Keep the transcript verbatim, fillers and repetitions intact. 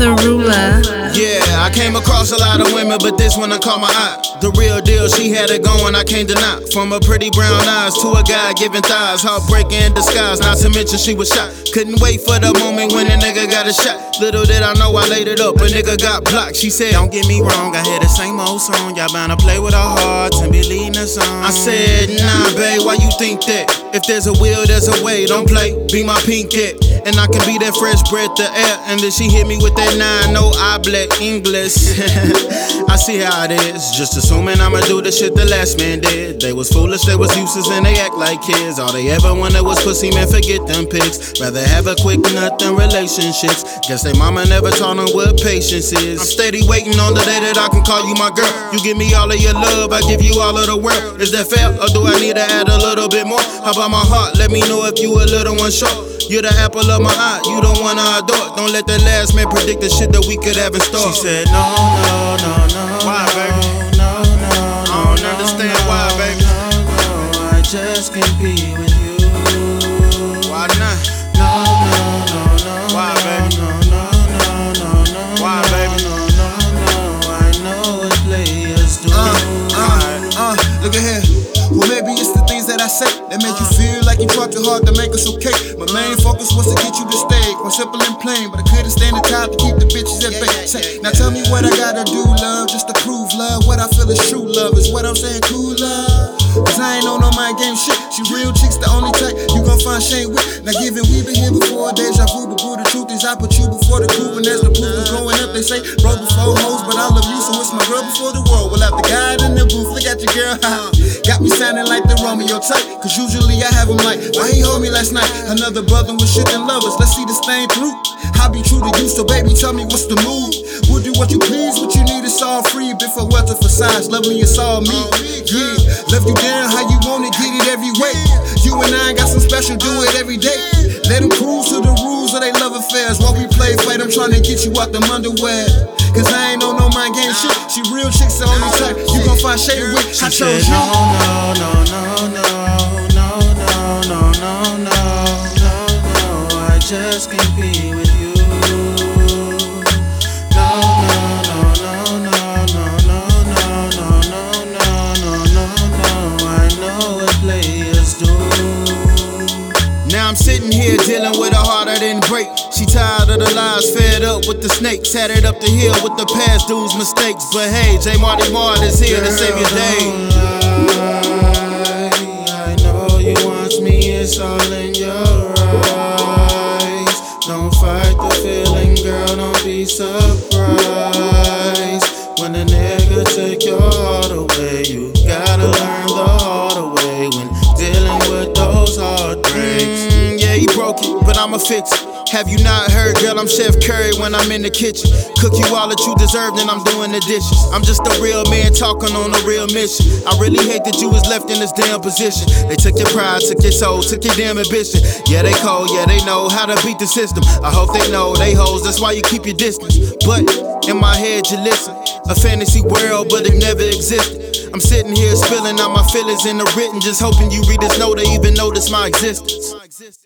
The ruler. Yeah, I came across a lot of women, but this one I caught my eye. The real deal, she had it going, I can't deny. From her pretty brown eyes to a guy giving thighs, heartbreaking in disguise, not to mention she was shot. Couldn't wait for the moment when a nigga got a shot. Little did I know I laid it up, a nigga got blocked. She said, don't get me wrong, I hear the same old song. Y'all bound to play with our hearts and be leading us on. I said, nah, babe, why you think that? If there's a will, there's a way, don't play, be my pink cat. And I can be that fresh breath of air. And then she hit me with that nine, no habla English. I see how it is, just assuming I'ma do the shit the last man did. They was foolish, they was useless, and they act like kids. All they ever wanted was pussy, man, forget them pics. Rather have a quick nut than relationships. Guess they mama never taught them what patience is. I'm steady waiting on the day that I can call you my girl. You give me all of your love, I give you all of the world. Is that fair, or do I need to add a little bit more? How about my heart? Let me know if you a little one short. You're the apple of my eye, you don't wanna adore. Don't let the last man predict the shit that we could have in store. She said, no, no, no, no. Why, baby? No, no, no. I don't understand why, baby. No, no, I just can't be with you. Why not? No, no, no, no. Why, baby? No, no, no, no, no. Why, baby? No, no, no. I know what players do. Uh, uh, uh, look at here. Well, maybe it's the things that I say that make you feel like you tried too hard to make us okay. My main focus was to get you to stay, quite simple and plain, but I couldn't stand the time to keep the bitches at bay. Say, now tell me what I gotta do, love, just to prove love. What I feel is true love, is what I'm saying, cool love. Cause I ain't on no mind game shit. She real chicks, the only type you gon' find shame with. Now given we been here before, deja vu, but boo, the truth is I put you before the group. And as the proof is going up, they say, bro before hoes, but I love you, so it's my girl before the world. Well, after God in the booth, look at your girl, ha. Got me sounding like the Romeo type, cause usually I have him like, why he hold me last night? Another brother with shit than lovers, let's see this thing through. I'll be true to you, so baby, tell me what's the move. We'll do what you please, what you need is all free. Bit for wealth or for size, love me, it's all me. Yeah, love you down how you want it, get it every way. You and I got some special, do it every day. Let them cruise to the rules of they love affairs. While we play fight, I'm trying to get you out them underwear. Cause I ain't on no mind game shit. She real chicks, the only type you gon' find shade with. I chose you. No, no, no, no, no, no, no, no, no, no, no. I just can't be with you. No, no, no, no, no, no, no, no, no, no, no, no, no. I know what players do. Now I'm sitting here dealing with a heart I didn't break. She tired of the lies, fed up with the snakes. Had it up the hill with the past dudes' mistakes. But hey, J Marty Mart is here to save your day. I know you want me, it's all in your eyes. Don't fight the feeling, girl, don't be surprised. When a nigga take your heart away, you gotta learn the hard way when dealing with those heartbreaks. Mm, yeah, he broke it, but I'ma fix it. Have you not heard, girl, I'm Chef Curry when I'm in the kitchen. Cook you all that you deserve, then I'm doing the dishes. I'm just a real man talking on a real mission. I really hate that you was left in this damn position. They took your pride, took your soul, took your damn ambition. Yeah, they cold, yeah, they know how to beat the system. I hope they know they hoes, that's why you keep your distance. But in my head you listen, a fantasy world, but it never existed. I'm sitting here spilling out my feelings in the written, just hoping you read this note or even notice my existence.